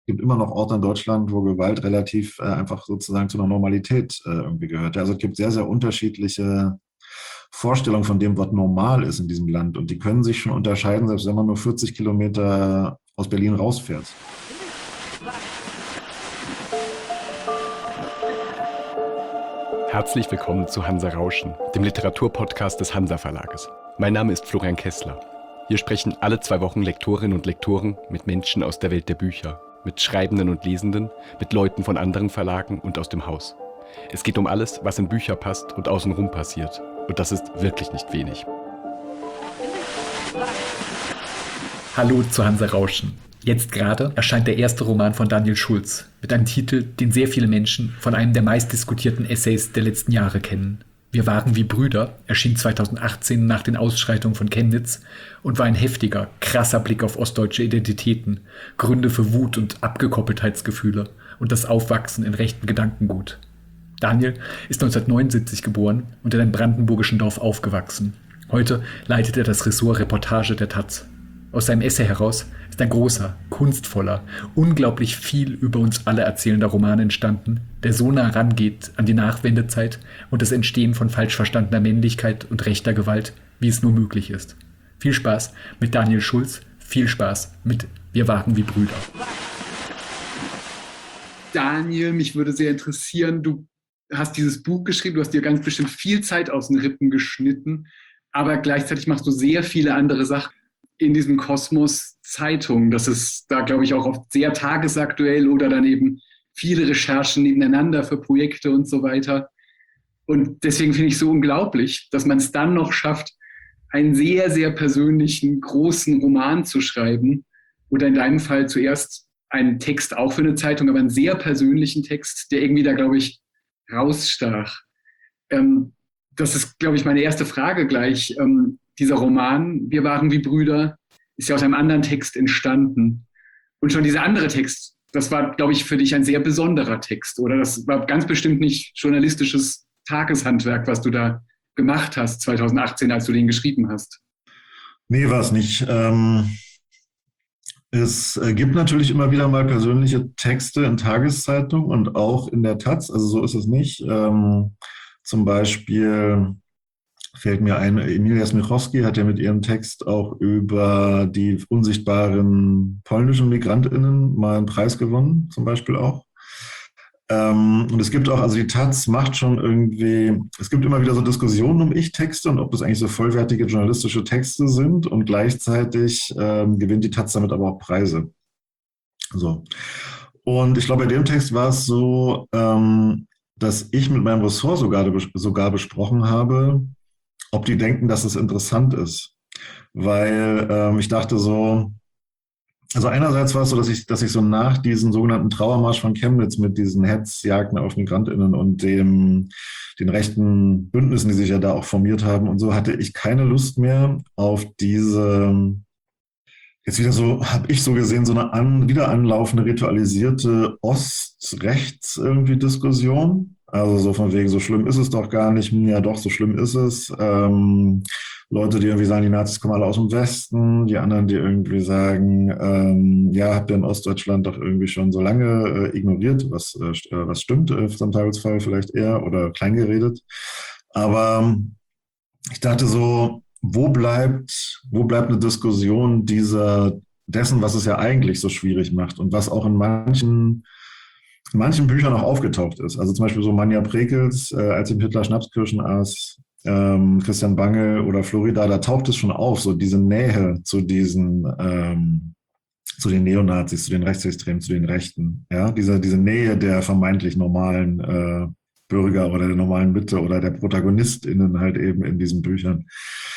gibt immer noch Orte in Deutschland, wo Gewalt relativ einfach sozusagen zu einer Normalität irgendwie gehört. Ja, also es gibt sehr, sehr unterschiedliche Vorstellungen von dem, was normal ist in diesem Land. Und die können sich schon unterscheiden, selbst wenn man nur 40 Kilometer aus Berlin rausfährt. Herzlich willkommen zu Hansa Rauschen, dem Literaturpodcast des Hansa Verlages. Mein Name ist Florian Kessler. Hier sprechen alle 2 Wochen Lektorinnen und Lektoren mit Menschen aus der Welt der Bücher, mit Schreibenden und Lesenden, mit Leuten von anderen Verlagen und aus dem Haus. Es geht um alles, was in Bücher passt und außenrum passiert. Und das ist wirklich nicht wenig. Hallo zu Hansa Rauschen. Jetzt gerade erscheint der erste Roman von Daniel Schulz mit einem Titel, den sehr viele Menschen von einem der meistdiskutierten Essays der letzten Jahre kennen. Wir waren wie Brüder erschien 2018 nach den Ausschreitungen von Chemnitz und war ein heftiger, krasser Blick auf ostdeutsche Identitäten, Gründe für Wut und Abgekoppeltheitsgefühle und das Aufwachsen in rechtem Gedankengut. Daniel ist 1979 geboren und in einem brandenburgischen Dorf aufgewachsen. Heute leitet er das Ressort Reportage der taz. Aus seinem Essay heraus ist ein großer, kunstvoller, unglaublich viel über uns alle erzählender Roman entstanden, der so nah rangeht an die Nachwendezeit und das Entstehen von falsch verstandener Männlichkeit und rechter Gewalt, wie es nur möglich ist. Viel Spaß mit Daniel Schulz, viel Spaß mit Wir waren wie Brüder. Daniel, mich würde sehr interessieren, du hast dieses Buch geschrieben, du hast dir ganz bestimmt viel Zeit aus den Rippen geschnitten, aber gleichzeitig machst du sehr viele andere Sachen in diesem Kosmos Zeitung. Das ist da, glaube ich, auch oft sehr tagesaktuell oder dann eben viele Recherchen nebeneinander für Projekte und so weiter. Und deswegen finde ich es so unglaublich, dass man es dann noch schafft, einen sehr, sehr persönlichen, großen Roman zu schreiben oder in deinem Fall zuerst einen Text auch für eine Zeitung, aber einen sehr persönlichen Text, der irgendwie da, glaube ich, rausstach. Das ist, glaube ich, meine erste Frage gleich. Dieser Roman, Wir waren wie Brüder, ist ja aus einem anderen Text entstanden. Und schon dieser andere Text, das war, glaube ich, für dich ein sehr besonderer Text, oder? Das war ganz bestimmt nicht journalistisches Tageshandwerk, was du da gemacht hast 2018, als du den geschrieben hast. Nee, war es nicht. Es gibt natürlich immer wieder mal persönliche Texte in Tageszeitungen und auch in der taz, also so ist es nicht. Zum Beispiel fällt mir ein, Emilia Smichowski hat ja mit ihrem Text auch über die unsichtbaren polnischen MigrantInnen mal einen Preis gewonnen, zum Beispiel auch. Und es gibt auch, also die taz macht schon irgendwie, es gibt immer wieder so Diskussionen um Ich-Texte und ob das eigentlich so vollwertige journalistische Texte sind, und gleichzeitig gewinnt die taz damit aber auch Preise. So. Und ich glaube, bei dem Text war es so, dass ich mit meinem Ressort sogar besprochen habe, ob die denken, dass es interessant ist. Weil ich dachte so, also einerseits war es so, dass ich so nach diesem sogenannten Trauermarsch von Chemnitz mit diesen Hetzjagden auf MigrantInnen und den rechten Bündnissen, die sich ja da auch formiert haben und so, hatte ich keine Lust mehr auf diese, jetzt wieder so, habe ich so gesehen, so eine wieder anlaufende, ritualisierte Ost-Rechts irgendwie Diskussion. Also so von wegen, so schlimm ist es doch gar nicht, ja doch, so schlimm ist es. Leute, die irgendwie sagen, die Nazis kommen alle aus dem Westen, die anderen, die irgendwie sagen, ja, habt ihr in Ostdeutschland doch irgendwie schon so lange ignoriert, was stimmt, zum Zweifelsfall vielleicht eher, oder kleingeredet. Aber ich dachte so, wo bleibt eine Diskussion dessen, was es ja eigentlich so schwierig macht und was auch in manchen Büchern auch aufgetaucht ist. Also zum Beispiel so Manja Prekels, als ihm Hitler Schnapskirschen aß, Christian Bangel oder Florida, da taucht es schon auf, so diese Nähe zu zu den Neonazis, zu den Rechtsextremen, zu den Rechten. Ja, diese Nähe der vermeintlich normalen Bürger oder der normalen Mitte oder der ProtagonistInnen halt eben in diesen Büchern.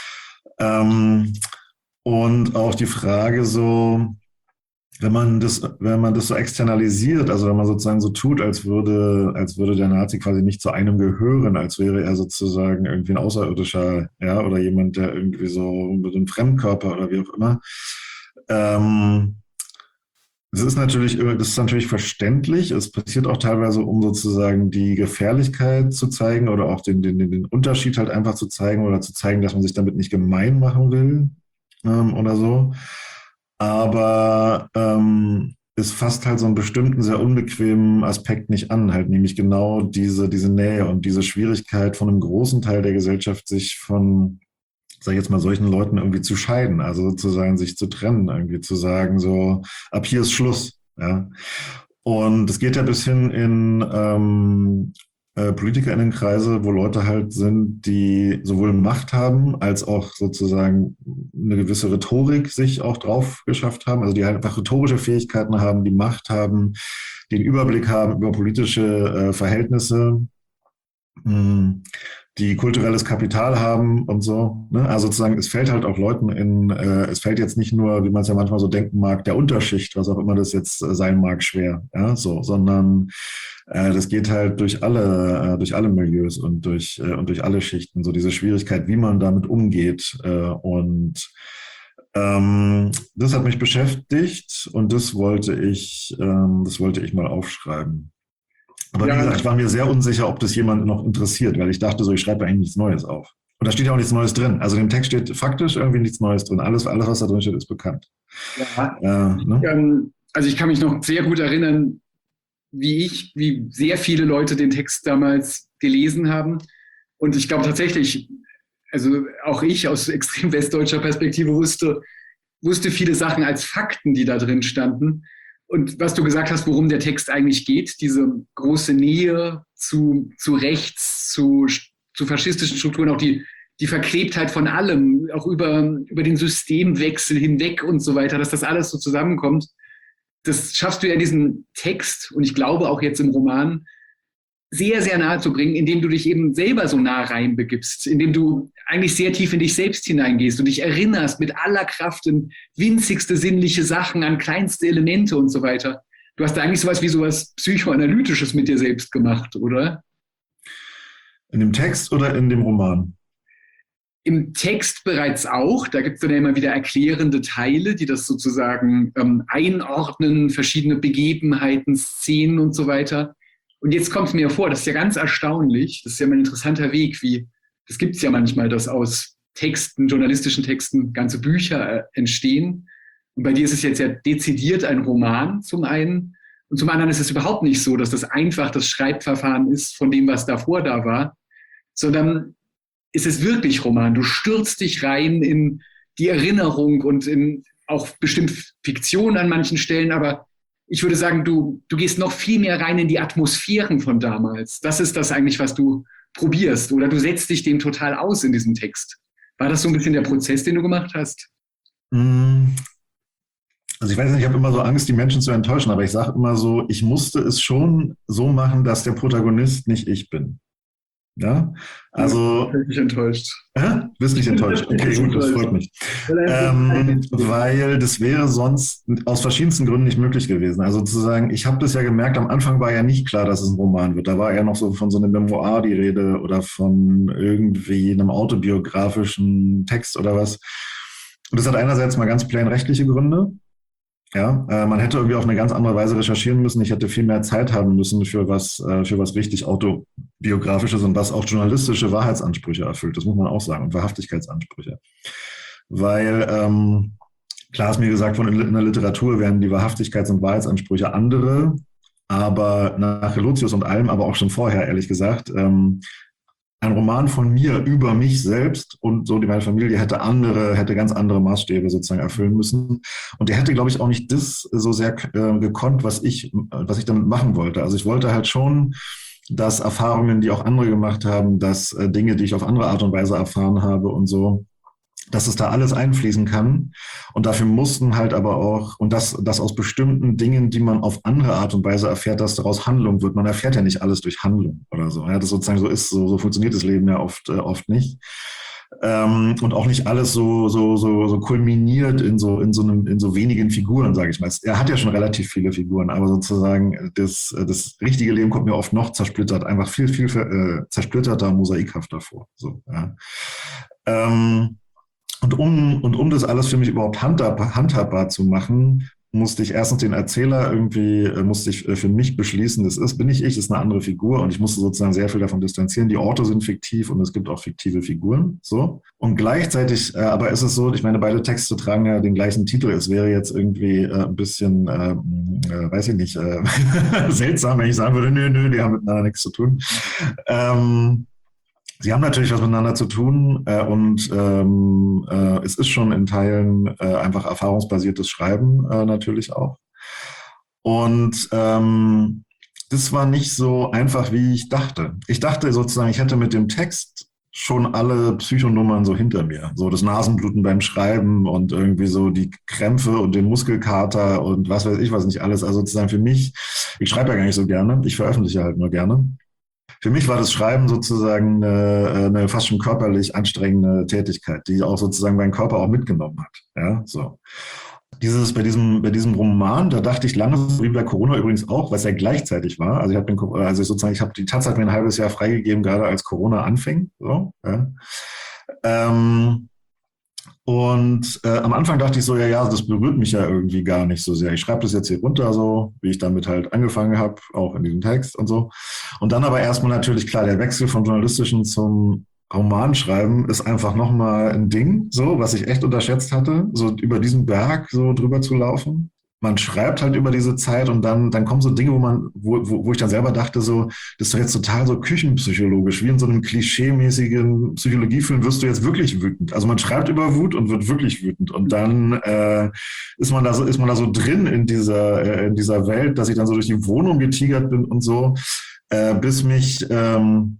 Und auch die Frage so, wenn man das so externalisiert, also wenn man sozusagen so tut, als würde der Nazi quasi nicht zu einem gehören, als wäre er sozusagen irgendwie ein Außerirdischer, ja, oder jemand, der irgendwie so mit einem Fremdkörper oder wie auch immer. Das ist natürlich verständlich. Es passiert auch teilweise, um sozusagen die Gefährlichkeit zu zeigen oder auch den Unterschied halt einfach zu zeigen oder zu zeigen, dass man sich damit nicht gemein machen will oder so. Aber es fasst halt so einen bestimmten, sehr unbequemen Aspekt nicht an, halt nämlich genau diese Nähe und diese Schwierigkeit von einem großen Teil der Gesellschaft, sich von, sag ich jetzt mal, solchen Leuten irgendwie zu scheiden, also sozusagen sich zu trennen, irgendwie zu sagen, so, ab hier ist Schluss, ja. Und es geht ja bis hin in PolitikerInnenkreise, wo Leute halt sind, die sowohl Macht haben, als auch sozusagen eine gewisse Rhetorik sich auch drauf geschafft haben, also die halt einfach rhetorische Fähigkeiten haben, die Macht haben, den Überblick haben über politische Verhältnisse, die kulturelles Kapital haben und so. Ne? Also sozusagen, es fällt halt auch Leuten es fällt jetzt nicht nur, wie man es ja manchmal so denken mag, der Unterschicht, was auch immer das jetzt sein mag, schwer, ja, so, sondern das geht halt durch alle Milieus und durch alle Schichten, so diese Schwierigkeit, wie man damit umgeht. Das hat mich beschäftigt und das wollte ich mal aufschreiben. Aber wie gesagt, ich war mir sehr unsicher, ob das jemand noch interessiert, weil ich dachte so, ich schreibe eigentlich nichts Neues auf. Und da steht ja auch nichts Neues drin. Also im Text steht faktisch irgendwie nichts Neues drin. Alles, was da drin steht, ist bekannt. Ja. Ne? Also ich kann mich noch sehr gut erinnern, wie sehr viele Leute den Text damals gelesen haben. Und ich glaube tatsächlich, also auch ich aus extrem westdeutscher Perspektive wusste viele Sachen als Fakten, die da drin standen. Und was du gesagt hast, worum der Text eigentlich geht, diese große Nähe zu rechts, zu faschistischen Strukturen, auch die Verklebtheit von allem, auch über den Systemwechsel hinweg und so weiter, dass das alles so zusammenkommt, das schaffst du ja in diesem Text und ich glaube auch jetzt im Roman sehr, sehr nahe zu bringen, indem du dich eben selber so nah reinbegibst, indem du eigentlich sehr tief in dich selbst hineingehst und dich erinnerst mit aller Kraft an winzigste sinnliche Sachen, an kleinste Elemente und so weiter. Du hast da eigentlich sowas Psychoanalytisches mit dir selbst gemacht, oder? In dem Text oder in dem Roman? Im Text bereits auch. Da gibt es dann ja immer wieder erklärende Teile, die das sozusagen einordnen, verschiedene Begebenheiten, Szenen und so weiter. Und jetzt kommt es mir vor, das ist ja ganz erstaunlich, das ist ja mal ein interessanter Weg, das gibt es ja manchmal, dass aus Texten, journalistischen Texten, ganze Bücher entstehen. Und bei dir ist es jetzt ja dezidiert ein Roman zum einen. Und zum anderen ist es überhaupt nicht so, dass das einfach das Schreibverfahren ist von dem, was davor da war, sondern ist es wirklich Roman. Du stürzt dich rein in die Erinnerung und in auch bestimmt Fiktion an manchen Stellen, aber ich würde sagen, du gehst noch viel mehr rein in die Atmosphären von damals. Das ist das eigentlich, was du probierst. Oder du setzt dich dem total aus in diesem Text. War das so ein bisschen der Prozess, den du gemacht hast? Also ich weiß nicht, ich habe immer so Angst, die Menschen zu enttäuschen, aber ich sage immer so, ich musste es schon so machen, dass der Protagonist nicht ich bin. Ja, also. Ich bin nicht enttäuscht. Du bist nicht enttäuscht. Okay, gut, das freut mich. Weil das wäre sonst aus verschiedensten Gründen nicht möglich gewesen. Also zu sagen, ich habe das ja gemerkt, am Anfang war ja nicht klar, dass es ein Roman wird. Da war ja noch so von so einem Memoir die Rede oder von irgendwie einem autobiografischen Text oder was. Und das hat einerseits mal ganz plain rechtliche Gründe. Ja, man hätte irgendwie auf eine ganz andere Weise recherchieren müssen. Ich hätte viel mehr Zeit haben müssen für was richtig autobiografisches und was auch journalistische Wahrheitsansprüche erfüllt. Das muss man auch sagen und Wahrhaftigkeitsansprüche. Weil klar ist mir gesagt, in der Literatur werden die Wahrhaftigkeits- und Wahrheitsansprüche andere, aber nach Relotius und allem, aber auch schon vorher, ehrlich gesagt, ein Roman von mir über mich selbst und so meine Familie hätte ganz andere Maßstäbe sozusagen erfüllen müssen. Und der hätte, glaube ich, auch nicht das so sehr gekonnt, was ich damit machen wollte. Also ich wollte halt schon, dass Erfahrungen, die auch andere gemacht haben, dass Dinge, die ich auf andere Art und Weise erfahren habe und so, dass es da alles einfließen kann. Und dafür mussten halt aber auch, und das aus bestimmten Dingen, die man auf andere Art und Weise erfährt, dass daraus Handlung wird. Man erfährt ja nicht alles durch Handlung oder so. Ja, das sozusagen so ist, so funktioniert das Leben ja oft nicht. Und auch nicht alles so kulminiert in so wenigen Figuren, sage ich mal. Er hat ja schon relativ viele Figuren, aber sozusagen das richtige Leben kommt mir oft noch zersplittert, einfach viel zersplitterter, mosaikhafter vor. So, ja. Und um das alles für mich überhaupt handhabbar zu machen, musste ich erstens den Erzähler irgendwie, musste ich für mich beschließen, bin ich, ist eine andere Figur und ich musste sozusagen sehr viel davon distanzieren. Die Orte sind fiktiv und es gibt auch fiktive Figuren, so. Und gleichzeitig, aber ist es so, ich meine, beide Texte tragen ja den gleichen Titel. Es wäre jetzt irgendwie ein bisschen, weiß ich nicht, seltsam, wenn ich sagen würde, nö, die haben miteinander nichts zu tun. Sie haben natürlich was miteinander zu tun und es ist schon in Teilen einfach erfahrungsbasiertes Schreiben natürlich auch. Und das war nicht so einfach, wie ich dachte. Ich dachte sozusagen, ich hätte mit dem Text schon alle Psychonummern so hinter mir. So das Nasenbluten beim Schreiben und irgendwie so die Krämpfe und den Muskelkater und was weiß ich was nicht alles. Also sozusagen für mich, ich schreibe ja gar nicht so gerne, ich veröffentliche halt nur gerne. Für mich war das Schreiben sozusagen eine fast schon körperlich anstrengende Tätigkeit, die auch sozusagen meinen Körper auch mitgenommen hat. Ja, so. Bei diesem Roman, da dachte ich lange, wie bei Corona übrigens auch, was ja gleichzeitig war. Also ich habe die Taz hat mir ein halbes Jahr freigegeben, gerade als Corona anfing. So, ja. Am Anfang dachte ich so, ja, das berührt mich ja irgendwie gar nicht so sehr. Ich schreibe das jetzt hier runter, so wie ich damit halt angefangen habe, auch in diesem Text und so. Und dann aber erstmal natürlich klar, der Wechsel vom Journalistischen zum Romanschreiben ist einfach nochmal ein Ding, so, was ich echt unterschätzt hatte, so über diesen Berg so drüber zu laufen. Man schreibt halt über diese Zeit und dann kommen so Dinge, wo ich dann selber dachte, so, das ist doch jetzt total so küchenpsychologisch, wie in so einem klischeemäßigen Psychologiefilm wirst du jetzt wirklich wütend. Also man schreibt über Wut und wird wirklich wütend und dann ist man da so drin in dieser Welt, dass ich dann so durch die Wohnung getigert bin und so, bis ich dann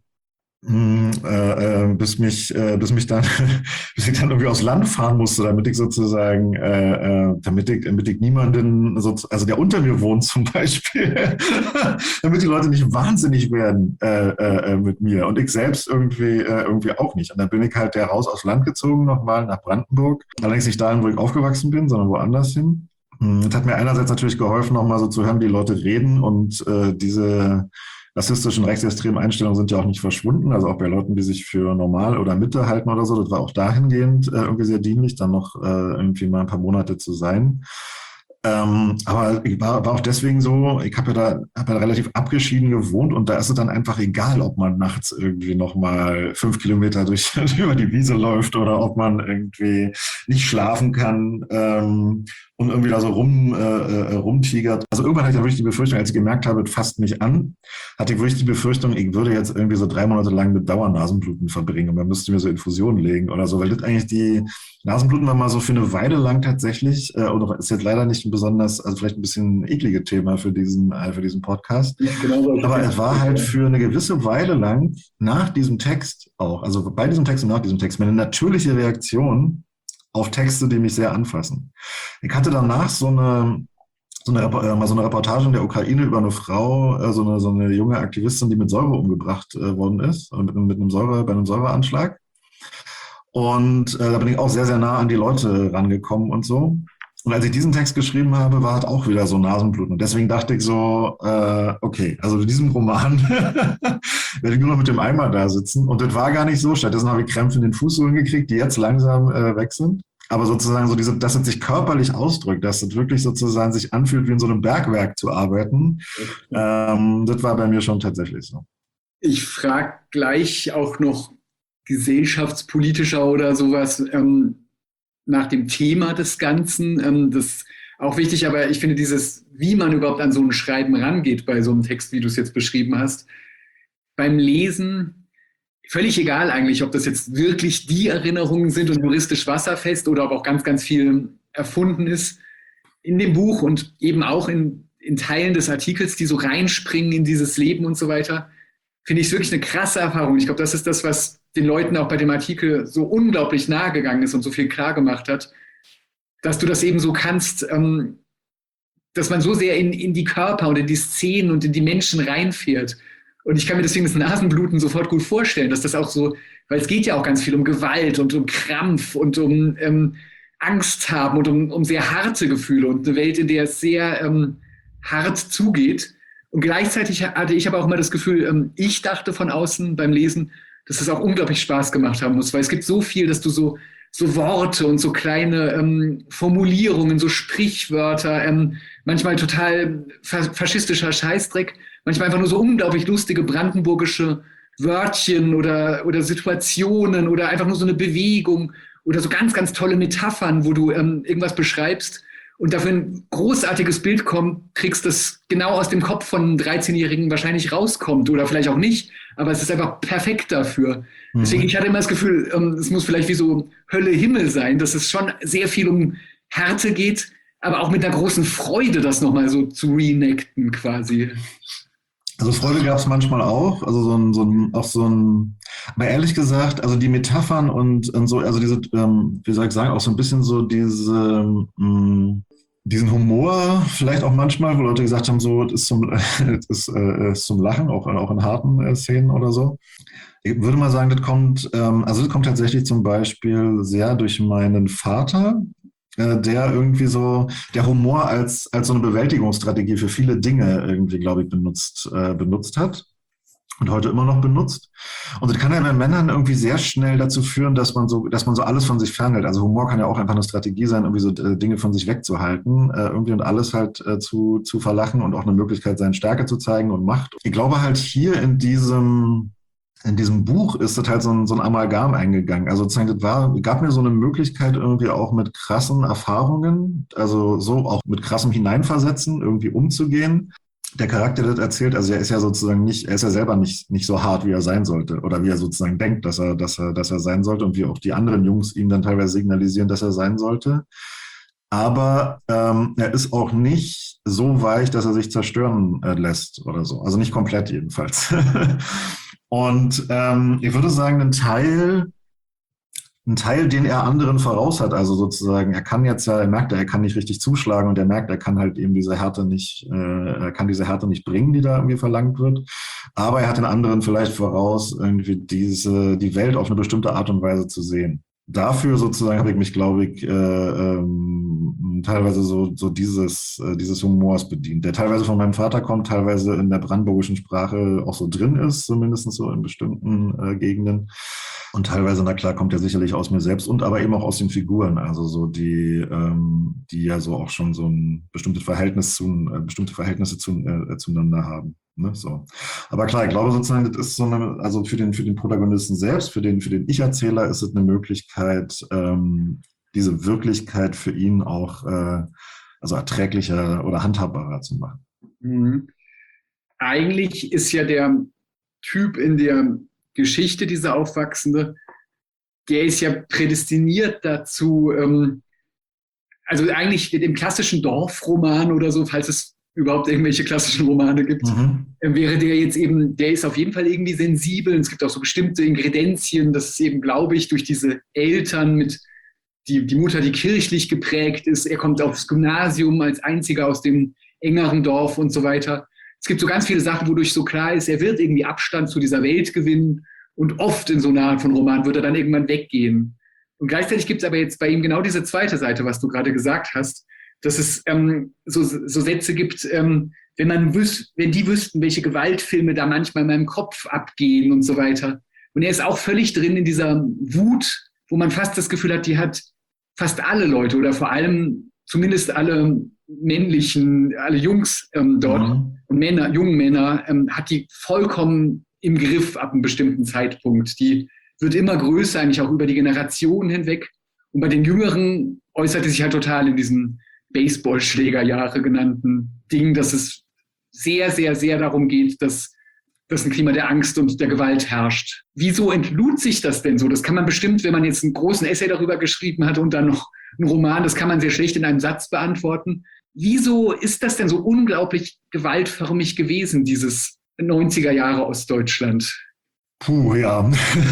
irgendwie aufs Land fahren musste, damit ich sozusagen, damit ich niemanden, also der unter mir wohnt zum Beispiel, damit die Leute nicht wahnsinnig werden mit mir und ich selbst irgendwie auch nicht. Und dann bin ich halt raus aufs Land gezogen, nochmal nach Brandenburg. Allerdings nicht dahin, wo ich aufgewachsen bin, sondern woanders hin. Das hat mir einerseits natürlich geholfen, nochmal so zu hören, wie die Leute reden und diese rassistischen, rechtsextremen Einstellungen sind ja auch nicht verschwunden, also auch bei Leuten, die sich für normal oder Mitte halten oder so. Das war auch dahingehend irgendwie sehr dienlich, dann noch irgendwie mal ein paar Monate zu sein. Aber ich war auch deswegen so, ich habe ja relativ abgeschieden gewohnt und da ist es dann einfach egal, ob man nachts irgendwie nochmal 5 Kilometer über die Wiese läuft oder ob man irgendwie nicht schlafen kann und irgendwie da so rumtigert. Also irgendwann hatte ich ja wirklich die Befürchtung, als ich gemerkt habe, es fasst mich an, hatte ich wirklich die Befürchtung, ich würde jetzt irgendwie so 3 Monate lang mit Dauernasenbluten verbringen und man müsste mir so Infusionen legen oder so, weil das eigentlich die Nasenbluten war mal so für eine Weile lang tatsächlich, oder ist jetzt leider nicht ein besonders, also vielleicht ein bisschen eklige Thema für diesen Podcast. Ja, genau, aber es war halt für eine gewisse Weile lang nach diesem Text auch, also bei diesem Text und nach diesem Text, meine natürliche Reaktion auf Texte, die mich sehr anfassen. Ich hatte danach so eine Reportage in der Ukraine über eine Frau, so eine junge Aktivistin, die mit Säure umgebracht worden ist, bei einem Säureanschlag. Und da bin ich auch sehr, sehr nah an die Leute rangekommen und so. Und als ich diesen Text geschrieben habe, war halt auch wieder so Nasenbluten. Und deswegen dachte ich so, okay, also in diesem Roman werde ich nur noch mit dem Eimer da sitzen. Und das war gar nicht so. Stattdessen habe ich Krämpfe in den Fußsohlen gekriegt, die jetzt langsam weg sind. Aber sozusagen so dass es sich körperlich ausdrückt, dass es wirklich sozusagen sich anfühlt, wie in so einem Bergwerk zu arbeiten, das war bei mir schon tatsächlich so. Ich frage gleich auch noch gesellschaftspolitischer oder sowas nach dem Thema des Ganzen. Das ist auch wichtig, aber ich finde wie man überhaupt an so ein Schreiben rangeht bei so einem Text, wie du es jetzt beschrieben hast, beim Lesen, völlig egal eigentlich, ob das jetzt wirklich die Erinnerungen sind und juristisch wasserfest oder ob auch ganz, ganz viel erfunden ist in dem Buch und eben auch in Teilen des Artikels, die so reinspringen in dieses Leben und so weiter, finde ich es wirklich eine krasse Erfahrung. Ich glaube, das ist das, was den Leuten auch bei dem Artikel so unglaublich nahe gegangen ist und so viel klar gemacht hat, dass du das eben so kannst, dass man so sehr in die Körper und in die Szenen und in die Menschen reinfährt. Und ich kann mir deswegen das Nasenbluten sofort gut vorstellen, dass das auch so, weil es geht ja auch ganz viel um Gewalt und um Krampf und um Angst haben und um sehr harte Gefühle und eine Welt, in der es sehr hart zugeht. Und gleichzeitig hatte ich aber auch immer das Gefühl, ich dachte von außen beim Lesen, dass es auch unglaublich Spaß gemacht haben muss, weil es gibt so viel, dass du so so Worte und so kleine Formulierungen, so Sprichwörter, manchmal total faschistischer Scheißdreck, manchmal einfach nur so unglaublich lustige brandenburgische Wörtchen oder Situationen oder einfach nur so eine Bewegung oder so ganz, ganz tolle Metaphern, wo du irgendwas beschreibst und dafür ein großartiges Bild kriegst, das genau aus dem Kopf von einem 13-Jährigen wahrscheinlich rauskommt oder vielleicht auch nicht, aber es ist einfach perfekt dafür. Deswegen, ich hatte immer das Gefühl, es muss vielleicht wie so Hölle, Himmel sein, dass es schon sehr viel um Härte geht, aber auch mit einer großen Freude, das nochmal so zu reenacten quasi. Also Freude gab es manchmal auch, also aber ehrlich gesagt, also die Metaphern und so, also diese, wie soll ich sagen, auch so ein bisschen so diesen Humor, vielleicht auch manchmal, wo Leute gesagt haben, so, es ist zum Lachen, auch in harten Szenen oder so. Ich würde mal sagen, das kommt tatsächlich zum Beispiel sehr durch meinen Vater, der irgendwie so, der Humor als so eine Bewältigungsstrategie für viele Dinge irgendwie, glaube ich, benutzt hat und heute immer noch benutzt. Und das kann ja bei Männern irgendwie sehr schnell dazu führen, dass man so alles von sich fernhält. Also Humor kann ja auch einfach eine Strategie sein, irgendwie so Dinge von sich wegzuhalten, irgendwie und alles halt zu verlachen und auch eine Möglichkeit sein, Stärke zu zeigen und Macht. Ich glaube halt hier in diesem Buch ist das halt so ein Amalgam eingegangen. Also sozusagen, gab mir so eine Möglichkeit irgendwie auch mit krassen Erfahrungen, also so auch mit krassem Hineinversetzen irgendwie umzugehen. Der Charakter, der das erzählt, also er ist ja sozusagen er ist ja selber nicht so hart, wie er sein sollte oder wie er sozusagen denkt, dass er sein sollte und wie auch die anderen Jungs ihm dann teilweise signalisieren, dass er sein sollte. Aber er ist auch nicht so weich, dass er sich zerstören lässt oder so. Also nicht komplett jedenfalls. Und ich würde sagen, ein Teil, den er anderen voraus hat, also sozusagen, er merkt, er kann nicht richtig zuschlagen und er merkt, er kann halt eben diese Härte nicht bringen, die da irgendwie verlangt wird. Aber er hat den anderen vielleicht voraus, irgendwie die Welt auf eine bestimmte Art und Weise zu sehen. Dafür sozusagen habe ich mich, glaube ich, teilweise so dieses Humors bedient, der teilweise von meinem Vater kommt, teilweise in der brandenburgischen Sprache auch so drin ist, zumindest so in bestimmten Gegenden. Und teilweise, na klar, kommt er sicherlich aus mir selbst und aber eben auch aus den Figuren, also so die ja so auch schon so ein bestimmte Verhältnisse zueinander haben. Ne, so. Aber klar, ich glaube sozusagen, das ist so also für den Protagonisten selbst, für den Ich-Erzähler ist es eine Möglichkeit, diese Wirklichkeit für ihn auch also erträglicher oder handhabbarer zu machen. Mhm. Eigentlich ist ja der Typ in der Geschichte, dieser Aufwachsende, der ist ja prädestiniert dazu, also eigentlich im klassischen Dorfroman oder so, falls es überhaupt irgendwelche klassischen Romane gibt, wäre der jetzt eben, der ist auf jeden Fall irgendwie sensibel. Und es gibt auch so bestimmte Ingredienzien, das ist eben, glaube ich, durch diese Eltern mit die Mutter, die kirchlich geprägt ist. Er kommt aufs Gymnasium als einziger aus dem engeren Dorf und so weiter. Es gibt so ganz viele Sachen, wodurch so klar ist, er wird irgendwie Abstand zu dieser Welt gewinnen und oft in so einer Art von Roman wird er dann irgendwann weggehen. Und gleichzeitig gibt es aber jetzt bei ihm genau diese zweite Seite, was du gerade gesagt hast, dass es so Sätze gibt, wenn die wüssten, welche Gewaltfilme da manchmal in meinem Kopf abgehen und so weiter. Und er ist auch völlig drin in dieser Wut, wo man fast das Gefühl hat, die hat fast alle Leute oder vor allem zumindest alle männlichen, alle Jungs dort und jungen Männer, hat die vollkommen im Griff ab einem bestimmten Zeitpunkt. Die wird immer größer, eigentlich auch über die Generationen hinweg. Und bei den Jüngeren äußert es sich halt total in diesen Baseballschlägerjahre genannten Ding, dass es sehr, sehr, sehr darum geht, dass ein Klima der Angst und der Gewalt herrscht. Wieso entlud sich das denn so? Das kann man bestimmt, wenn man jetzt einen großen Essay darüber geschrieben hat und dann noch einen Roman, das kann man sehr schlecht in einem Satz beantworten. Wieso ist das denn so unglaublich gewaltförmig gewesen, dieses 90er Jahre Ostdeutschland? Puh, ja.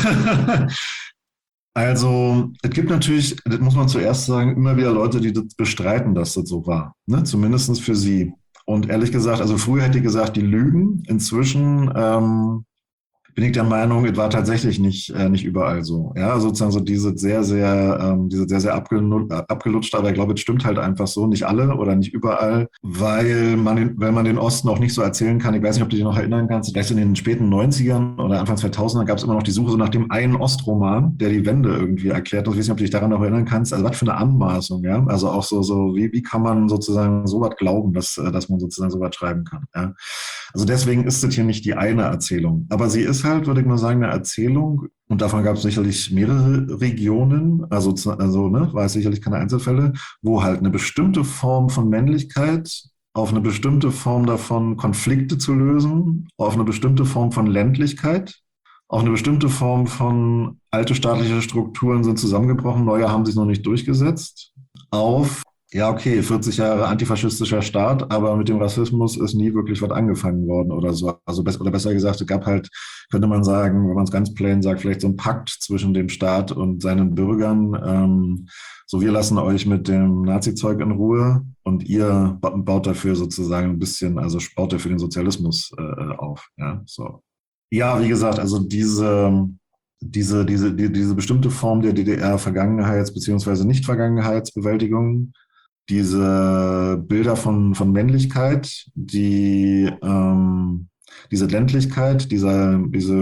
Also, es gibt natürlich, das muss man zuerst sagen, immer wieder Leute, die das bestreiten, dass das so war. Ne? Zumindest für sie. Und ehrlich gesagt, also früher hätte ich gesagt, die lügen. Inzwischen bin ich der Meinung, es war tatsächlich nicht überall so. Ja, sozusagen so diese sehr abgelutschte, aber ich glaube, es stimmt halt einfach so, nicht alle oder nicht überall, weil man den Osten auch nicht so erzählen kann. Ich weiß nicht, ob du dich noch erinnern kannst, vielleicht in den späten 90ern oder Anfang 2000er gab es immer noch die Suche so nach dem einen Ostroman, der die Wende irgendwie erklärt. Und ich weiß nicht, ob du dich daran noch erinnern kannst. Also was für eine Anmaßung, ja. Also auch wie kann man sozusagen so was glauben, dass man sozusagen so was schreiben kann, ja. Also deswegen ist das hier nicht die eine Erzählung. Aber sie ist halt, würde ich mal sagen, eine Erzählung. Und davon gab es sicherlich mehrere Regionen, war es sicherlich keine Einzelfälle, wo halt eine bestimmte Form von Männlichkeit auf eine bestimmte Form davon, Konflikte zu lösen, auf eine bestimmte Form von Ländlichkeit, auf eine bestimmte Form von alte staatliche Strukturen sind zusammengebrochen, neue haben sich noch nicht durchgesetzt, auf ja, okay, 40 Jahre antifaschistischer Staat, aber mit dem Rassismus ist nie wirklich was angefangen worden oder so. Also besser gesagt, es gab halt, könnte man sagen, wenn man es ganz plain sagt, vielleicht so einen Pakt zwischen dem Staat und seinen Bürgern. So, wir lassen euch mit dem Nazi-Zeug in Ruhe und ihr baut dafür sozusagen ein bisschen, also baut dafür den Sozialismus auf. Ja, so. Ja, wie gesagt, also diese bestimmte Form der DDR-Vergangenheits- bzw. Nicht-Vergangenheitsbewältigung, diese Bilder von Männlichkeit, diese Ländlichkeit, diese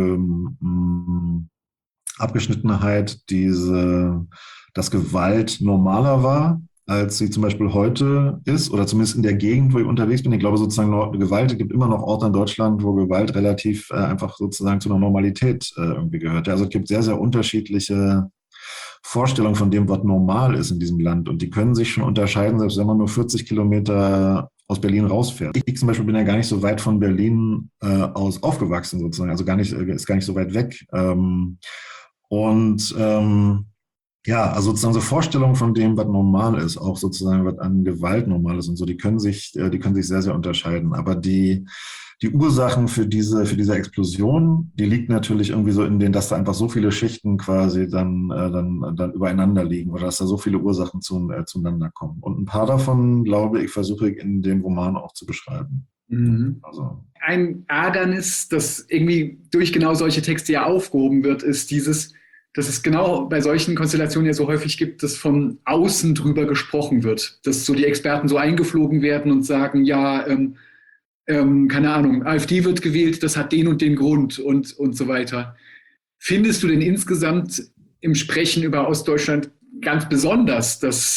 Abgeschnittenheit, dass Gewalt normaler war, als sie zum Beispiel heute ist, oder zumindest in der Gegend, wo ich unterwegs bin. Ich glaube sozusagen, es gibt immer noch Orte in Deutschland, wo Gewalt relativ einfach sozusagen zu einer Normalität irgendwie gehört. Also es gibt sehr, sehr unterschiedliche Vorstellung von dem, was normal ist in diesem Land. Und die können sich schon unterscheiden, selbst wenn man nur 40 Kilometer aus Berlin rausfährt. Ich zum Beispiel bin ja gar nicht so weit von Berlin aus aufgewachsen sozusagen, also ist gar nicht so weit weg. Ja, also sozusagen so Vorstellungen von dem, was normal ist, auch sozusagen, was an Gewalt normal ist und so, die können sich sehr, sehr unterscheiden. Aber die Ursachen für diese Explosion, die liegt natürlich irgendwie so in denen, dass da einfach so viele Schichten quasi dann übereinander liegen oder dass da so viele Ursachen zueinander kommen. Und ein paar davon, glaube ich, versuche ich in dem Roman auch zu beschreiben. Mhm. Also. Ein Ärgernis, das irgendwie durch genau solche Texte ja aufgehoben wird, ist dass es genau bei solchen Konstellationen ja so häufig gibt, dass von außen drüber gesprochen wird, dass so die Experten so eingeflogen werden und sagen, ja, keine Ahnung, AfD wird gewählt, das hat den und den Grund und so weiter. Findest du denn insgesamt im Sprechen über Ostdeutschland ganz besonders,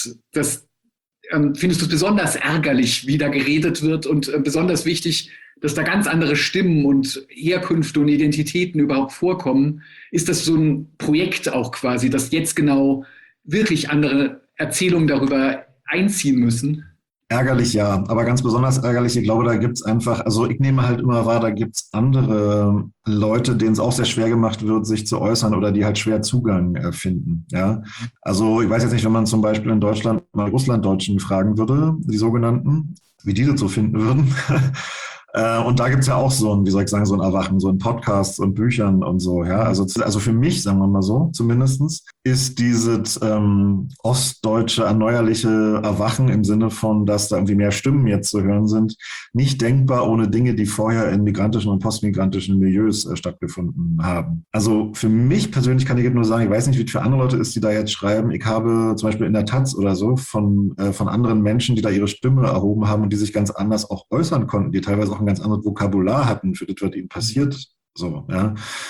findest du es besonders ärgerlich, wie da geredet wird und besonders wichtig, dass da ganz andere Stimmen und Herkünfte und Identitäten überhaupt vorkommen? Ist das so ein Projekt auch quasi, dass jetzt genau wirklich andere Erzählungen darüber einziehen müssen? Ärgerlich, ja, aber ganz besonders ärgerlich, ich glaube, da gibt es einfach, also ich nehme halt immer wahr, da gibt es andere Leute, denen es auch sehr schwer gemacht wird, sich zu äußern oder die halt schwer Zugang finden, ja. Also ich weiß jetzt nicht, wenn man zum Beispiel in Deutschland mal Russlanddeutschen fragen würde, die sogenannten, wie die das so finden würden. Und da gibt es ja auch so ein, wie soll ich sagen, so ein Erwachen, so in Podcasts und Büchern und so, ja. Also für mich, sagen wir mal so, zumindestens, ist dieses ostdeutsche, erneuerliche Erwachen im Sinne von, dass da irgendwie mehr Stimmen jetzt zu hören sind, nicht denkbar ohne Dinge, die vorher in migrantischen und postmigrantischen Milieus stattgefunden haben. Also für mich persönlich kann ich nur sagen, ich weiß nicht, wie es für andere Leute ist, die da jetzt schreiben. Ich habe zum Beispiel in der Taz oder so von anderen Menschen, die da ihre Stimme erhoben haben und die sich ganz anders auch äußern konnten, die teilweise auch ein ganz anderes Vokabular hatten für das, was ihnen passiert, so, ja,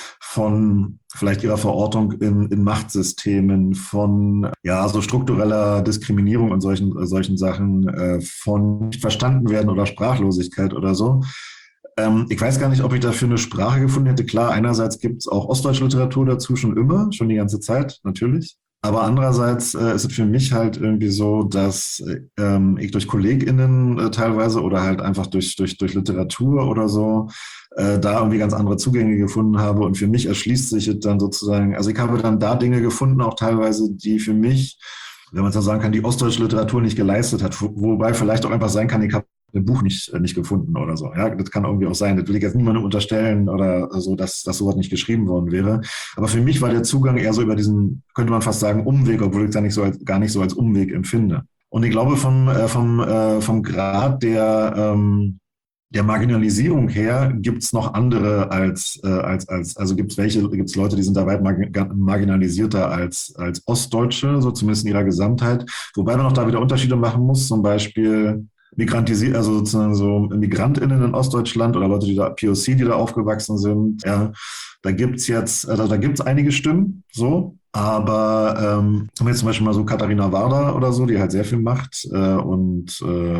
von vielleicht ihrer Verortung in Machtsystemen, von, ja, so struktureller Diskriminierung und solchen Sachen, von nicht verstanden werden oder Sprachlosigkeit oder so. Ich weiß gar nicht, ob ich dafür eine Sprache gefunden hätte. Klar, einerseits gibt es auch ostdeutsche Literatur dazu schon immer, schon die ganze Zeit, natürlich. Aber andererseits ist es für mich halt irgendwie so, dass ich durch KollegInnen teilweise oder halt einfach durch Literatur oder so da irgendwie ganz andere Zugänge gefunden habe. Und für mich erschließt sich es dann sozusagen, also ich habe dann da Dinge gefunden, auch teilweise, die für mich, wenn man so sagen kann, die ostdeutsche Literatur nicht geleistet hat. Wobei vielleicht auch einfach sein kann, ich habe ein Buch nicht gefunden oder so. Ja, das kann irgendwie auch sein. Das will ich jetzt niemandem unterstellen oder so, dass sowas nicht geschrieben worden wäre. Aber für mich war der Zugang eher so über diesen, könnte man fast sagen, Umweg, obwohl ich es gar nicht so als Umweg empfinde. Und ich glaube, vom Grad der Marginalisierung her gibt es noch andere also gibt es Leute, die sind da weit marginalisierter als Ostdeutsche, so zumindest in ihrer Gesamtheit. Wobei man auch da wieder Unterschiede machen muss, zum Beispiel also sozusagen so MigrantInnen in Ostdeutschland oder Leute, POC, die da aufgewachsen sind. Ja, da gibt's einige Stimmen, so. Aber haben wir jetzt zum Beispiel mal so Katharina Warder oder so, die halt sehr viel macht und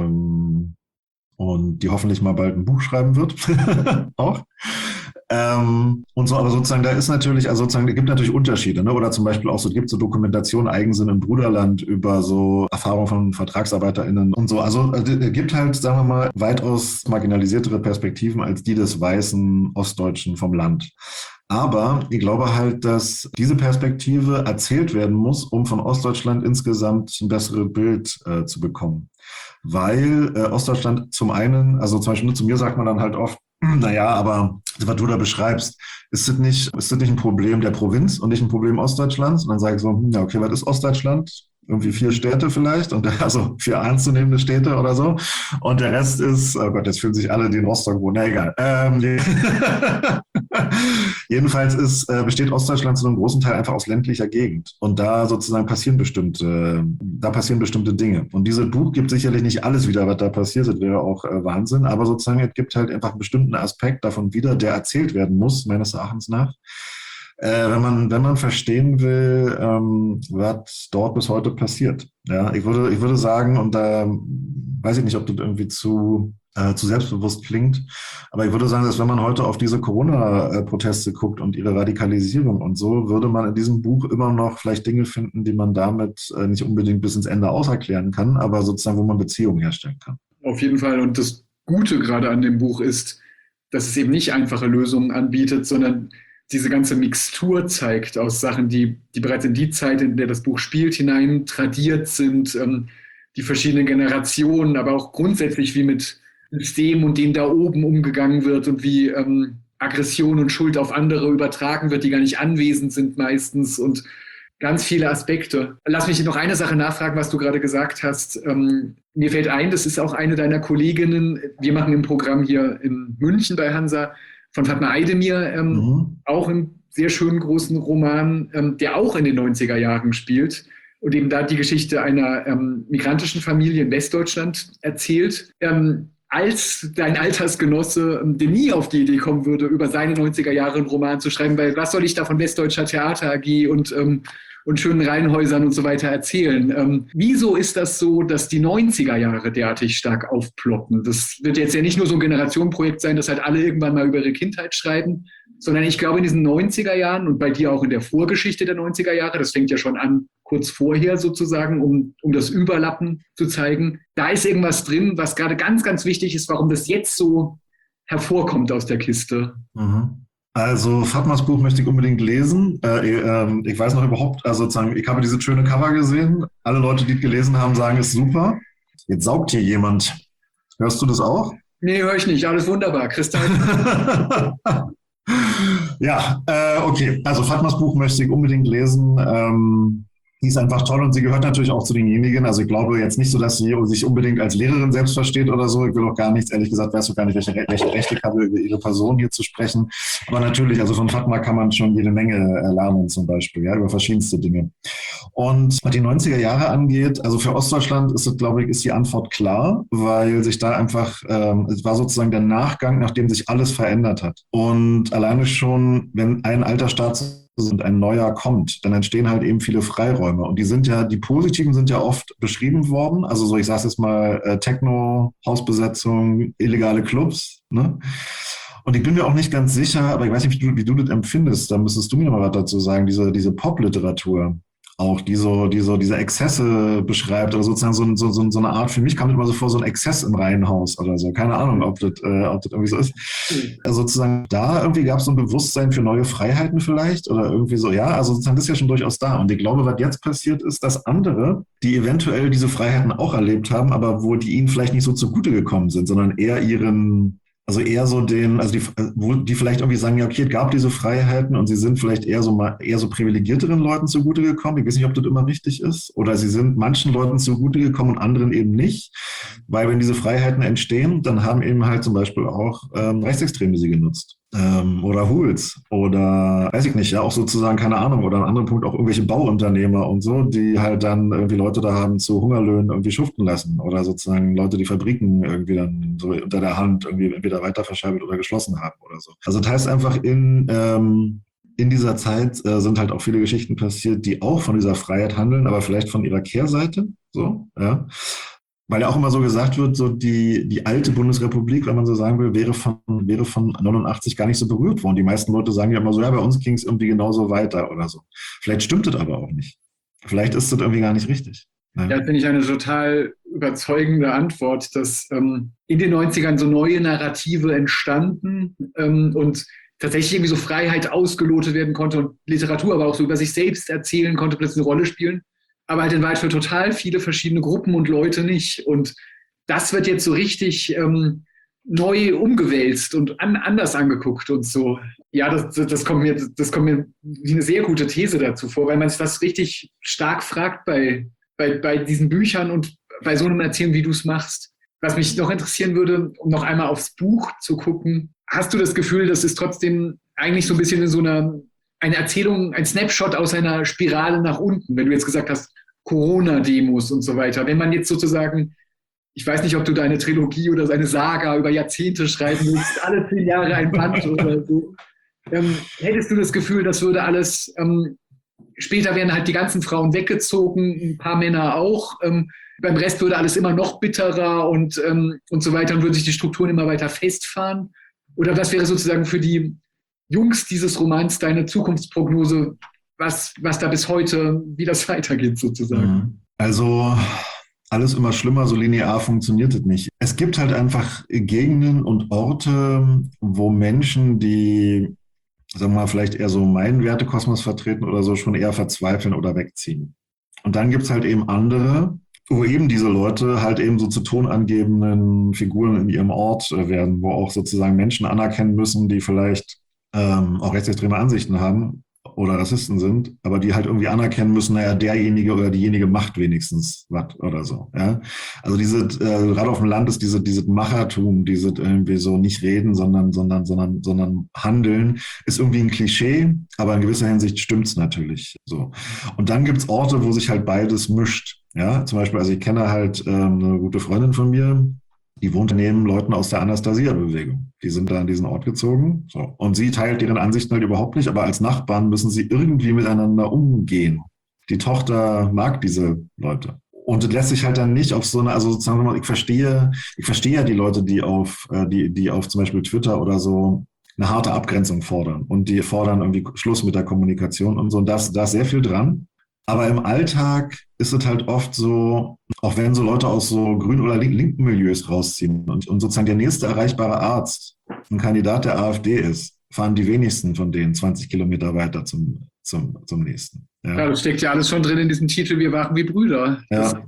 die hoffentlich mal bald ein Buch schreiben wird. Auch. Und so, aber sozusagen, da ist natürlich, also sozusagen, es gibt natürlich Unterschiede, ne? Oder zum Beispiel auch so, gibt so Dokumentation Eigensinn im Bruderland über so Erfahrungen von VertragsarbeiterInnen und so. Also es gibt halt, sagen wir mal, weitaus marginalisiertere Perspektiven als die des weißen Ostdeutschen vom Land. Aber ich glaube halt, dass diese Perspektive erzählt werden muss, um von Ostdeutschland insgesamt ein besseres Bild zu bekommen. Weil Ostdeutschland zum einen, also zum Beispiel zu mir sagt man dann halt oft, naja, aber was du da beschreibst, ist das nicht ein Problem der Provinz und nicht ein Problem Ostdeutschlands? Und dann sage ich so, ja, okay, was ist Ostdeutschland? Irgendwie 4 Städte vielleicht, also 4 ernstzunehmende Städte oder so. Und der Rest ist, oh Gott, jetzt fühlen sich alle, die in Rostock wohnen, na egal. Jedenfalls besteht Ostdeutschland zu einem großen Teil einfach aus ländlicher Gegend. Und da sozusagen passieren bestimmte Dinge. Und dieses Buch gibt sicherlich nicht alles wieder, was da passiert, das wäre auch Wahnsinn, aber sozusagen es gibt halt einfach einen bestimmten Aspekt davon wieder, der erzählt werden muss, meines Erachtens nach. Wenn man verstehen will, was dort bis heute passiert. Ja, ich würde sagen, und da weiß ich nicht, ob das irgendwie zu selbstbewusst klingt, aber ich würde sagen, dass wenn man heute auf diese Corona-Proteste guckt und ihre Radikalisierung und so, würde man in diesem Buch immer noch vielleicht Dinge finden, die man damit nicht unbedingt bis ins Ende auserklären kann, aber sozusagen, wo man Beziehungen herstellen kann. Auf jeden Fall. Und das Gute gerade an dem Buch ist, dass es eben nicht einfache Lösungen anbietet, sondern diese ganze Mixtur zeigt aus Sachen, die bereits in die Zeit, in der das Buch spielt, hinein tradiert sind, die verschiedenen Generationen, aber auch grundsätzlich, wie mit System und denen da oben umgegangen wird und wie Aggression und Schuld auf andere übertragen wird, die gar nicht anwesend sind meistens und ganz viele Aspekte. Lass mich noch eine Sache nachfragen, was du gerade gesagt hast. Mir fällt ein, das ist auch eine deiner Kolleginnen. Wir machen im Programm hier in München bei Hansa von Fatma Aydemir, auch einen sehr schönen großen Roman, der auch in den 90er Jahren spielt und eben da die Geschichte einer migrantischen Familie in Westdeutschland erzählt. Als dein Altersgenosse, der nie auf die Idee kommen würde, über seine 90er Jahre einen Roman zu schreiben, weil was soll ich da von Westdeutscher Theater AG und schönen Reihenhäusern und so weiter erzählen. Wieso ist das so, dass die 90er Jahre derartig stark aufploppen? Das wird jetzt ja nicht nur so ein Generationenprojekt sein, dass halt alle irgendwann mal über ihre Kindheit schreiben, sondern ich glaube in diesen 90er Jahren und bei dir auch in der Vorgeschichte der 90er Jahre, das fängt ja schon an kurz vorher sozusagen, um das Überlappen zu zeigen, da ist irgendwas drin, was gerade ganz, ganz wichtig ist, warum das jetzt so hervorkommt aus der Kiste. Also Fatmas Buch möchte ich unbedingt lesen. Ich weiß noch überhaupt, also sozusagen, ich habe dieses schöne Cover gesehen. Alle Leute, die es gelesen haben, sagen, es ist super. Jetzt saugt hier jemand. Hörst du das auch? Nee, höre ich nicht. Alles wunderbar. Kristall. Ja, okay. Also Fatmas Buch möchte ich unbedingt lesen. Die ist einfach toll und sie gehört natürlich auch zu denjenigen. Also ich glaube jetzt nicht so, dass sie sich unbedingt als Lehrerin selbst versteht oder so. Ich will auch gar nichts, ehrlich gesagt, weißt du gar nicht, welche Rechte ich habe, über ihre Person hier zu sprechen. Aber natürlich, also von Fatma kann man schon jede Menge lernen zum Beispiel, ja, über verschiedenste Dinge. Und was die 90er Jahre angeht, also für Ostdeutschland ist die Antwort klar, weil sich da einfach, es war sozusagen der Nachgang, nachdem sich alles verändert hat. Und alleine schon, wenn ein alter Staat und ein neuer kommt, dann entstehen halt eben viele Freiräume. Und die positiven sind ja oft beschrieben worden. Also so, ich sage jetzt mal, Techno, Hausbesetzung, illegale Clubs, ne? Und ich bin mir auch nicht ganz sicher, aber ich weiß nicht, wie du das empfindest. Da müsstest du mir noch mal was dazu sagen, diese Popliteratur. Auch diese Exzesse beschreibt oder sozusagen so eine Art, für mich kam das immer so vor, so ein Exzess im Reihenhaus oder so. Keine Ahnung, ob das irgendwie so ist. Also sozusagen da irgendwie gab es so ein Bewusstsein für neue Freiheiten vielleicht oder irgendwie so, ja, also sozusagen das ist ja schon durchaus da. Und ich glaube, was jetzt passiert ist, dass andere, die eventuell diese Freiheiten auch erlebt haben, aber wo die ihnen vielleicht nicht so zugute gekommen sind, sondern eher ihren Also eher so wo die vielleicht irgendwie sagen, ja, okay, es gab diese Freiheiten und sie sind vielleicht eher so privilegierteren Leuten zugute gekommen. Ich weiß nicht, ob das immer richtig ist. Oder sie sind manchen Leuten zugute gekommen und anderen eben nicht. Weil wenn diese Freiheiten entstehen, dann haben eben halt zum Beispiel auch Rechtsextreme sie genutzt. Oder Hools. Oder, weiß ich nicht, ja, auch sozusagen, keine Ahnung. Oder an einem anderen Punkt auch irgendwelche Bauunternehmer und so, die halt dann irgendwie Leute da haben zu Hungerlöhnen irgendwie schuften lassen. Oder sozusagen Leute, die Fabriken irgendwie dann so unter der Hand irgendwie entweder weiter verschabbelt oder geschlossen haben oder so. Also das heißt einfach, in dieser Zeit sind halt auch viele Geschichten passiert, die auch von dieser Freiheit handeln, aber vielleicht von ihrer Kehrseite, so, ja. Weil ja auch immer so gesagt wird, so die alte Bundesrepublik, wenn man so sagen will, wäre von 89 gar nicht so berührt worden. Die meisten Leute sagen ja immer so, ja, bei uns ging es irgendwie genauso weiter oder so. Vielleicht stimmt das aber auch nicht. Vielleicht ist das irgendwie gar nicht richtig. Ja, das finde ich eine total überzeugende Antwort, dass in den 90ern so neue Narrative entstanden und tatsächlich irgendwie so Freiheit ausgelotet werden konnte und Literatur aber auch so über sich selbst erzählen konnte, plötzlich eine Rolle spielen. Aber halt in Wahrheit für total viele verschiedene Gruppen und Leute nicht. Und das wird jetzt so richtig neu umgewälzt und anders angeguckt und so. Ja, das kommt mir wie eine sehr gute These dazu vor, weil man sich das richtig stark fragt bei diesen Büchern und bei so einem Erzählen, wie du es machst. Was mich noch interessieren würde, um noch einmal aufs Buch zu gucken, hast du das Gefühl, das ist trotzdem eigentlich so ein bisschen in so eine Erzählung, ein Snapshot aus einer Spirale nach unten, wenn du jetzt gesagt hast, Corona-Demos und so weiter. Wenn man jetzt sozusagen, ich weiß nicht, ob du deine Trilogie oder eine Saga über Jahrzehnte schreiben willst, alle 10 Jahre ein Band oder so, hättest du das Gefühl, das würde alles, später werden halt die ganzen Frauen weggezogen, ein paar Männer auch, beim Rest würde alles immer noch bitterer und so weiter und würden sich die Strukturen immer weiter festfahren? Oder was wäre sozusagen für die Jungs dieses Romans deine Zukunftsprognose, was da bis heute, wie das weitergeht sozusagen? Also alles immer schlimmer, so linear funktioniert es nicht. Es gibt halt einfach Gegenden und Orte, wo Menschen, die, sagen wir mal, vielleicht eher so meinen Wertekosmos vertreten oder so, schon eher verzweifeln oder wegziehen. Und dann gibt es halt eben andere, wo eben diese Leute halt eben so zu tonangebenden Figuren in ihrem Ort werden, wo auch sozusagen Menschen anerkennen müssen, die vielleicht auch rechtsextreme Ansichten haben oder Rassisten sind, aber die halt irgendwie anerkennen müssen, naja, derjenige oder diejenige macht wenigstens was oder so. Ja? Also gerade auf dem Land ist dieses Machertum, irgendwie so nicht reden, sondern handeln, ist irgendwie ein Klischee, aber in gewisser Hinsicht stimmt's natürlich so. Und dann gibt's Orte, wo sich halt beides mischt. Ja, zum Beispiel, also ich kenne halt eine gute Freundin von mir, die wohnt neben Leuten aus der Anastasia-Bewegung. Die sind da an diesen Ort gezogen. So. Und sie teilt deren Ansichten halt überhaupt nicht, aber als Nachbarn müssen sie irgendwie miteinander umgehen. Die Tochter mag diese Leute. Und das lässt sich halt dann nicht auf so eine, also sozusagen, ich verstehe ja die Leute, die auf zum Beispiel Twitter oder so eine harte Abgrenzung fordern. Und die fordern irgendwie Schluss mit der Kommunikation und so. Und da ist sehr viel dran. Aber im Alltag ist es halt oft so, auch wenn so Leute aus so grünen oder linken Milieus rausziehen und sozusagen der nächste erreichbare Arzt ein Kandidat der AfD ist, fahren die wenigsten von denen 20 Kilometer weiter zum nächsten. Ja. Ja, das steckt ja alles schon drin in diesem Titel, wir waren wie Brüder. Ja.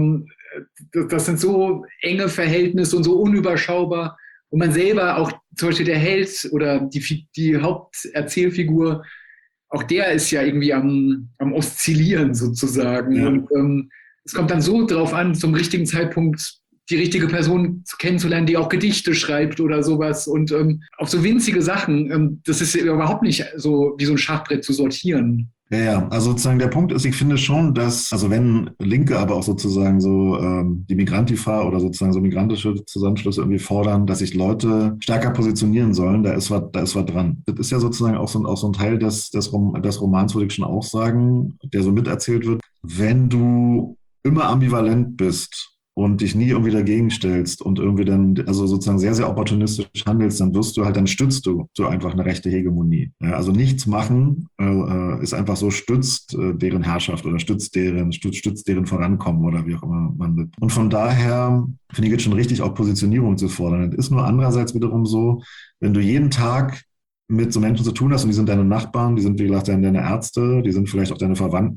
Das sind so enge Verhältnisse und so unüberschaubar. Und man selber, auch zum Beispiel der Held oder die Haupterzählfigur, auch der ist ja irgendwie am Oszillieren sozusagen. Ja. Und es kommt dann so drauf an, zum richtigen Zeitpunkt die richtige Person kennenzulernen, die auch Gedichte schreibt oder sowas. Und auf so winzige Sachen, das ist überhaupt nicht so wie so ein Schachbrett zu sortieren. Ja, also sozusagen der Punkt ist, ich finde schon, dass, also wenn Linke, aber auch sozusagen so die Migrantifa oder sozusagen so migrantische Zusammenschlüsse irgendwie fordern, dass sich Leute stärker positionieren sollen, da ist was dran. Das ist ja sozusagen auch so ein Teil des Romans, würde ich schon auch sagen, der so miterzählt wird. Wenn du immer ambivalent bist und dich nie irgendwie dagegen stellst und irgendwie dann, also sozusagen sehr, sehr opportunistisch handelst, dann stützt du so einfach eine rechte Hegemonie. Ja, also nichts machen ist einfach so, stützt deren Herrschaft oder stützt deren Vorankommen oder wie auch immer man will. Und von daher finde ich es schon richtig, auch Positionierung zu fordern. Es ist nur andererseits wiederum so, wenn du jeden Tag mit so Menschen zu tun hast und die sind deine Nachbarn, die sind, wie gesagt, deine Ärzte, die sind vielleicht auch deine Verwandten,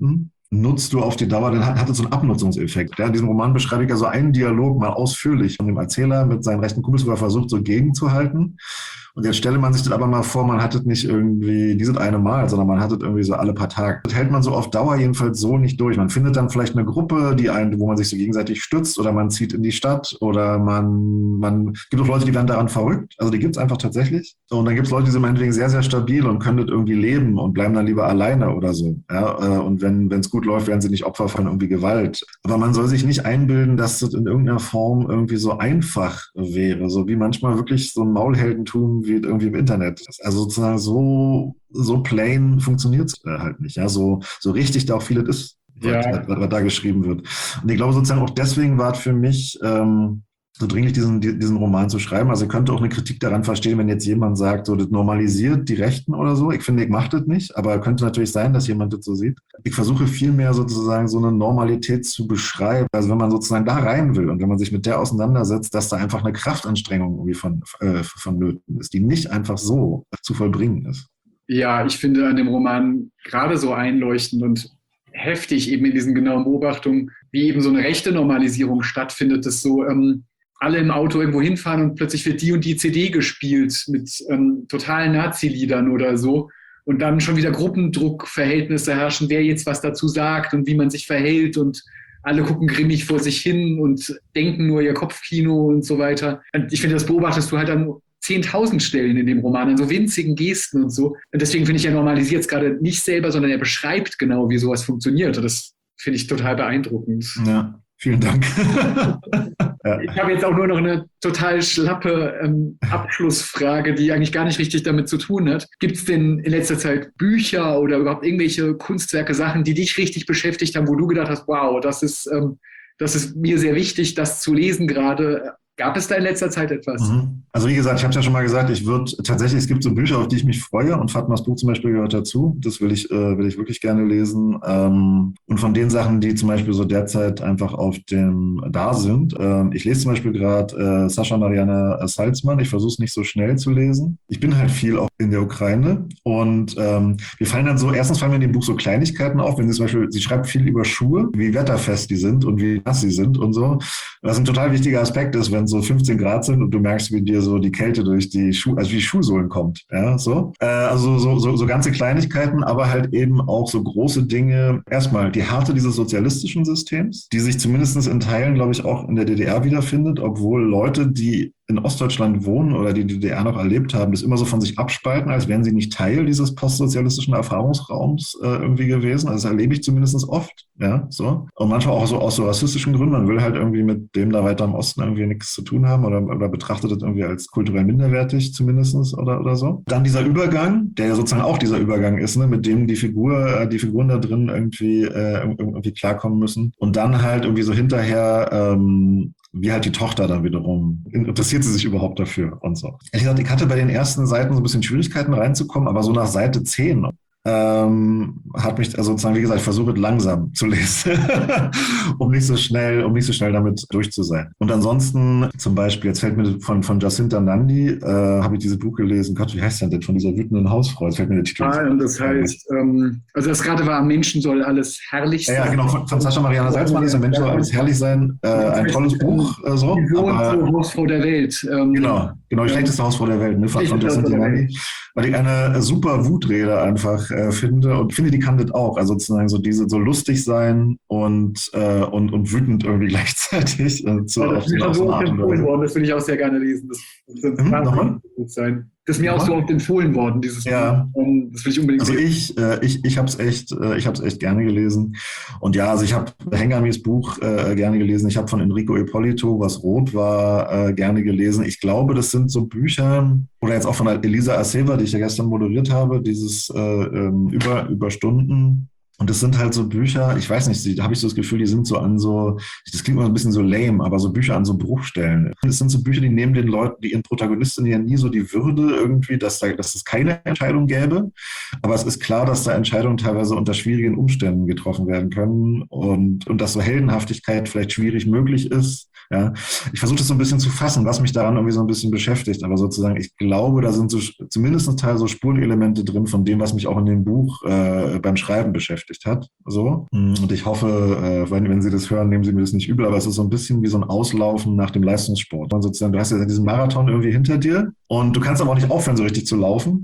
nutzt du auf die Dauer, dann hat es so einen Abnutzungseffekt. Ja, in diesem Roman beschreibe ich ja so einen Dialog mal ausführlich von dem Erzähler mit seinen rechten Kumpels, wo er versucht, so gegenzuhalten. Und jetzt stelle man sich das aber mal vor, man hat es nicht irgendwie dieses eine Mal, sondern man hat es irgendwie so alle paar Tage. Das hält man so auf Dauer jedenfalls so nicht durch. Man findet dann vielleicht eine Gruppe, wo man sich so gegenseitig stützt, oder man zieht in die Stadt, oder man gibt auch Leute, die werden daran verrückt. Also die gibt es einfach tatsächlich. Und dann gibt es Leute, die sind meinetwegen sehr, sehr stabil und können das irgendwie leben und bleiben dann lieber alleine oder so. Ja, und wenn es gut läuft, werden sie nicht Opfer von irgendwie Gewalt. Aber man soll sich nicht einbilden, dass das in irgendeiner Form irgendwie so einfach wäre. So wie manchmal wirklich so ein Maulheldentum wie irgendwie im Internet. Also sozusagen so plain funktioniert es halt nicht. Ja, so richtig da auch vieles ist, was da geschrieben wird. Und ich glaube sozusagen auch deswegen war es für mich so dringlich, diesen Roman zu schreiben. Also ich könnte auch eine Kritik daran verstehen, wenn jetzt jemand sagt, so das normalisiert die Rechten oder so. Ich finde, ich mache das nicht, aber könnte natürlich sein, dass jemand das so sieht. Ich versuche vielmehr sozusagen so eine Normalität zu beschreiben. Also wenn man sozusagen da rein will und wenn man sich mit der auseinandersetzt, dass da einfach eine Kraftanstrengung irgendwie vonnöten ist, die nicht einfach so zu vollbringen ist. Ja, ich finde an dem Roman gerade so einleuchtend und heftig eben in diesen genauen Beobachtungen, wie eben so eine rechte Normalisierung stattfindet, dass so alle im Auto irgendwo hinfahren und plötzlich wird die und die CD gespielt mit totalen Nazi-Liedern oder so und dann schon wieder Gruppendruckverhältnisse herrschen, wer jetzt was dazu sagt und wie man sich verhält und alle gucken grimmig vor sich hin und denken nur ihr Kopfkino und so weiter. Und ich finde, das beobachtest du halt an 10.000 Stellen in dem Roman, an so winzigen Gesten und so. Und deswegen finde ich, er normalisiert es gerade nicht selber, sondern er beschreibt genau, wie sowas funktioniert. Und das finde ich total beeindruckend. Ja, vielen Dank. Ich habe jetzt auch nur noch eine total schlappe Abschlussfrage, die eigentlich gar nicht richtig damit zu tun hat. Gibt es denn in letzter Zeit Bücher oder überhaupt irgendwelche Kunstwerke, Sachen, die dich richtig beschäftigt haben, wo du gedacht hast, wow, das ist mir sehr wichtig, das zu lesen gerade? Gab es da in letzter Zeit etwas? Also wie gesagt, ich habe es ja schon mal gesagt, es gibt so Bücher, auf die ich mich freue, und Fatmas Buch zum Beispiel gehört dazu. Das will ich wirklich gerne lesen. Und von den Sachen, die zum Beispiel so derzeit einfach auf dem da sind, ich lese zum Beispiel gerade Sascha Mariana Salzman. Ich versuche es nicht so schnell zu lesen. Ich bin halt viel auch in der Ukraine, und wir fallen dann so, erstens fallen mir in dem Buch so Kleinigkeiten auf, wenn sie zum Beispiel, sie schreibt viel über Schuhe, wie wetterfest die sind und wie nass sie sind und so. Was ein total wichtiger Aspekt ist, wenn so 15 Grad sind und du merkst, wie dir so die Kälte durch die also wie die Schuhsohlen kommt. Ja, so. Also so ganze Kleinigkeiten, aber halt eben auch so große Dinge. Erstmal die Härte dieses sozialistischen Systems, die sich zumindest in Teilen, glaube ich, auch in der DDR wiederfindet, obwohl Leute, die in Ostdeutschland wohnen oder die DDR noch erlebt haben, das immer so von sich abspalten, als wären sie nicht Teil dieses postsozialistischen Erfahrungsraums irgendwie gewesen. Also das erlebe ich zumindest oft. Ja, so. Und manchmal auch so aus so rassistischen Gründen. Man will halt irgendwie mit dem da weiter im Osten irgendwie nichts zu tun haben oder betrachtet das irgendwie als kulturell minderwertig zumindest oder so. Dann dieser Übergang, der ja sozusagen auch dieser Übergang ist, ne, mit dem die Figuren da drin irgendwie klarkommen müssen. Und dann halt irgendwie so hinterher wie halt die Tochter dann wiederum, interessiert sie sich überhaupt dafür und so. Ehrlich gesagt, ich hatte bei den ersten Seiten so ein bisschen Schwierigkeiten reinzukommen, aber so nach Seite 10 hat mich, also sozusagen, wie gesagt, ich versuche langsam zu lesen, um nicht so schnell damit durch zu sein. Und ansonsten, zum Beispiel, jetzt fällt mir von Jacinta Nandi, habe ich dieses Buch gelesen, Gott, wie heißt denn das, von dieser wütenden Hausfrau, jetzt fällt mir der Titel. Und das heißt, also das gerade war, Menschen soll alles herrlich sein. Ja, genau, von Sascha Mariana Salzman ist, Menschen soll alles herrlich sein, ein tolles Buch, so. Die Hausfrau der Welt. Genau, die schlechteste Hausfrau der Welt, ne, von Jacinta Nandi. Weil ich eine super Wutrede einfach finde, und finde, die kann das auch. Also sozusagen so diese, so lustig sein und wütend irgendwie gleichzeitig. Das ist mir so oft empfohlen worden, das will ich auch sehr gerne lesen. Das gut sein. Das ist mir auch so oft empfohlen worden, dieses Buch. Das will ich unbedingt lesen. Also ich habe es echt gerne gelesen. Und ja, also ich habe Hengamis Buch gerne gelesen. Ich habe von Enrico Ippolito, Was rot war, gerne gelesen. Ich glaube, das sind so Bücher, oder jetzt auch von Elisa Aceva, die ich ja gestern moderiert habe, dieses über Stunden. Und das sind halt so Bücher, ich weiß nicht, da habe ich so das Gefühl, die sind so an so, das klingt immer ein bisschen so lame, aber so Bücher an so Bruchstellen. Das sind so Bücher, die nehmen den Leuten, die ihren Protagonistinnen ja nie so die Würde irgendwie, dass es keine Entscheidung gäbe. Aber es ist klar, dass da Entscheidungen teilweise unter schwierigen Umständen getroffen werden können und dass so Heldenhaftigkeit vielleicht schwierig möglich ist. Ja, ich versuche das so ein bisschen zu fassen, was mich daran irgendwie so ein bisschen beschäftigt. Aber sozusagen, ich glaube, da sind so zumindest ein Teil so Spurenelemente drin von dem, was mich auch in dem Buch beim Schreiben beschäftigt. beschäftigt hat. So. Und ich hoffe, wenn Sie das hören, nehmen Sie mir das nicht übel, aber es ist so ein bisschen wie so ein Auslaufen nach dem Leistungssport. Und sozusagen, du hast ja diesen Marathon irgendwie hinter dir und du kannst aber auch nicht aufhören, so richtig zu laufen.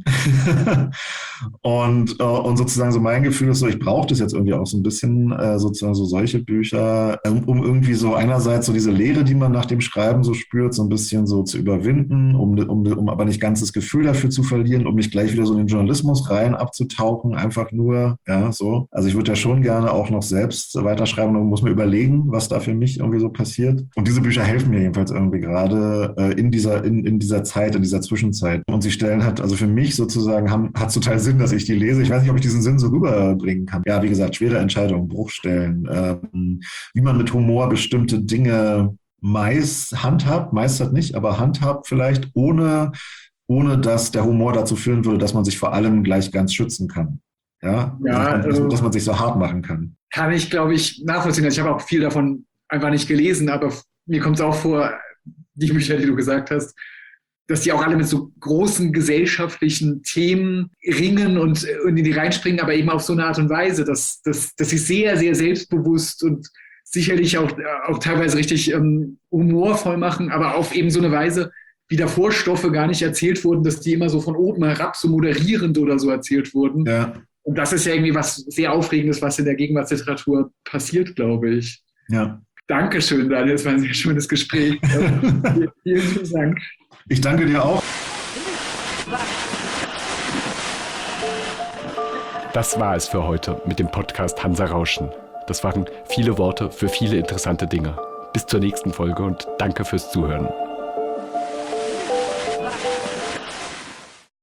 und sozusagen so mein Gefühl ist so, ich brauche das jetzt irgendwie auch so ein bisschen, sozusagen so solche Bücher, um irgendwie so einerseits so diese Leere, die man nach dem Schreiben so spürt, so ein bisschen so zu überwinden, um aber nicht ganz das Gefühl dafür zu verlieren, um nicht gleich wieder so in den Journalismus rein abzutauchen, einfach nur, ja, so. Also ich würde ja schon gerne auch noch selbst weiterschreiben und muss mir überlegen, was da für mich irgendwie so passiert. Und diese Bücher helfen mir jedenfalls irgendwie gerade in dieser Zeit, in dieser Zwischenzeit. Und sie stellen halt, also für mich sozusagen hat es total Sinn, dass ich die lese. Ich weiß nicht, ob ich diesen Sinn so rüberbringen kann. Ja, wie gesagt, schwere Entscheidungen, Bruchstellen, wie man mit Humor bestimmte Dinge meistert nicht, aber handhabt vielleicht, ohne dass der Humor dazu führen würde, dass man sich vor allem gleich ganz schützen kann. Ja, dass man sich so hart machen kann. Kann ich, glaube ich, nachvollziehen. Also ich habe auch viel davon einfach nicht gelesen, aber mir kommt es auch vor, die Bücher, die du gesagt hast, dass die auch alle mit so großen gesellschaftlichen Themen ringen und in die reinspringen, aber eben auf so eine Art und Weise, dass sie sehr, sehr selbstbewusst und sicherlich auch teilweise richtig humorvoll machen, aber auf eben so eine Weise, wie davor Stoffe gar nicht erzählt wurden, dass die immer so von oben herab so moderierend oder so erzählt wurden. Ja. Und das ist ja irgendwie was sehr Aufregendes, was in der Gegenwartsliteratur passiert, glaube ich. Ja. Dankeschön, Daniel. Das war ein sehr schönes Gespräch. Vielen Dank. Ich danke dir auch. Das war es für heute mit dem Podcast Hansa Rauschen. Das waren viele Worte für viele interessante Dinge. Bis zur nächsten Folge und danke fürs Zuhören.